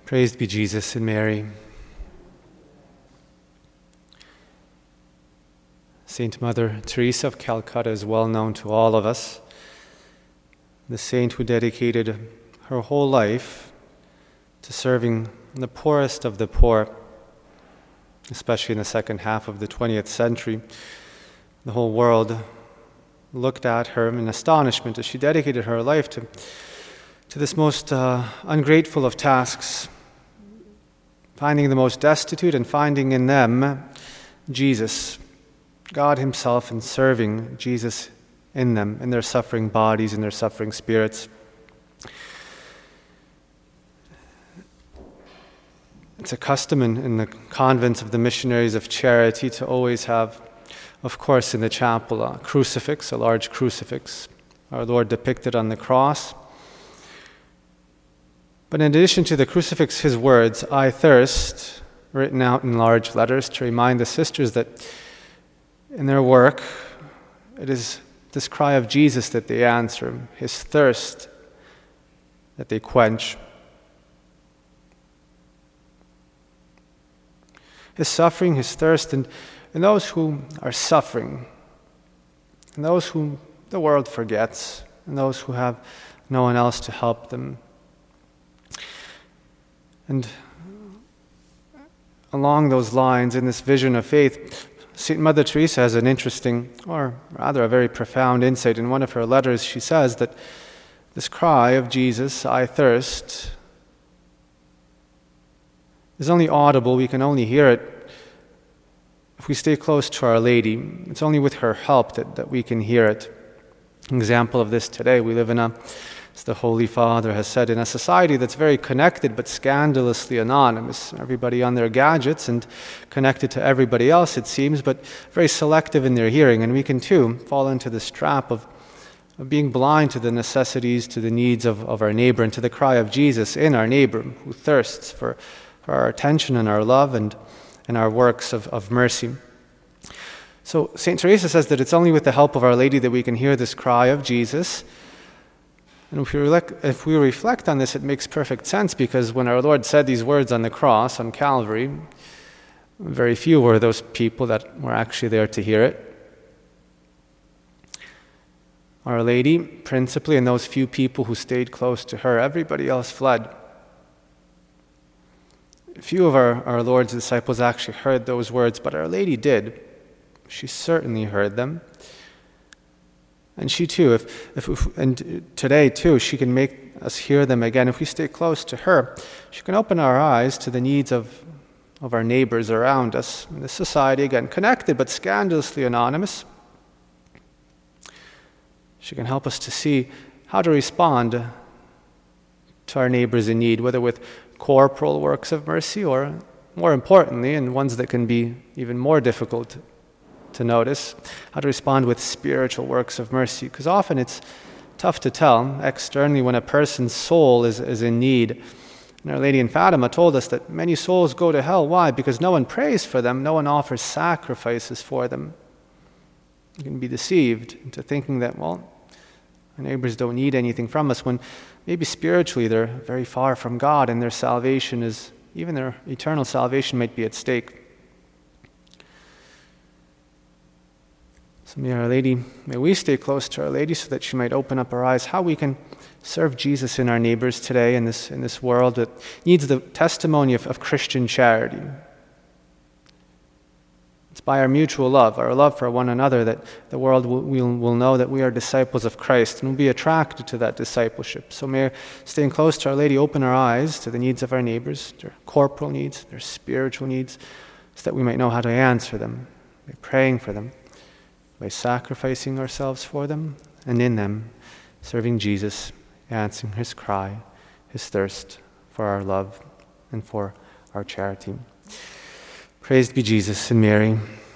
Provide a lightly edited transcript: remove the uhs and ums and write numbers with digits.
Praised be Jesus and Mary. Saint Mother Teresa of Calcutta is well known to all of us. The saint who dedicated her whole life to serving the poorest of the poor, especially in the second half of the 20th century. The whole world looked at her in astonishment as she dedicated her life to this most ungrateful of tasks, finding the most destitute and finding in them Jesus, God himself, and serving Jesus in them, in their suffering bodies, in their suffering spirits. It's a custom in the convents of the Missionaries of Charity to always have, of course, in the chapel, a crucifix, a large crucifix, our Lord depicted on the cross. But in addition to the crucifix, his words, "I thirst," written out in large letters to remind the sisters that in their work, it is this cry of Jesus that they answer, his thirst that they quench. His suffering, his thirst, and those who are suffering, and those whom the world forgets, and those who have no one else to help them. And along those lines, in this vision of faith, St. Mother Teresa has an interesting, or rather a very profound insight. In one of her letters, she says that this cry of Jesus, "I thirst," is only audible, we can only hear it if we stay close to Our Lady. It's only with her help that we can hear it. An example of this today, we live as the Holy Father has said, in a society that's very connected but scandalously anonymous. Everybody on their gadgets and connected to everybody else, it seems, but very selective in their hearing. And we can too fall into this trap of being blind to the necessities, to the needs of our neighbor, and to the cry of Jesus in our neighbor who thirsts for our attention and our love and our works of mercy. So St. Teresa says that it's only with the help of Our Lady that we can hear this cry of Jesus. And if we reflect on this, it makes perfect sense, because when our Lord said these words on the cross, on Calvary, very few were those people that were actually there to hear it. Our Lady, principally, and those few people who stayed close to her, everybody else fled. Few of our Lord's disciples actually heard those words, but Our Lady did. She certainly heard them. And she too, and today too, she can make us hear them again. If we stay close to her, she can open our eyes to the needs of our neighbors around us in this society, again, connected but scandalously anonymous. She can help us to see how to respond to our neighbors in need, whether with corporal works of mercy or, more importantly, and ones that can be even more difficult to notice, how to respond with spiritual works of mercy. Because often it's tough to tell externally when a person's soul is in need. And Our Lady in Fatima told us that many souls go to hell. Why? Because no one prays for them, no one offers sacrifices for them. You can be deceived into thinking that, well, our neighbors don't need anything from us, when maybe spiritually they're very far from God, and their salvation is, even their eternal salvation might be at stake. So may we stay close to Our Lady so that she might open up our eyes how we can serve Jesus in our neighbors today in this world that needs the testimony of Christian charity. It's by our mutual love, our love for one another, that the world will know that we are disciples of Christ and will be attracted to that discipleship. So may staying close to Our Lady open our eyes to the needs of our neighbors, their corporal needs, their spiritual needs, so that we might know how to answer them by praying for them, by sacrificing ourselves for them, and in them, serving Jesus, answering his cry, his thirst for our love and for our charity. Praised be Jesus and Mary.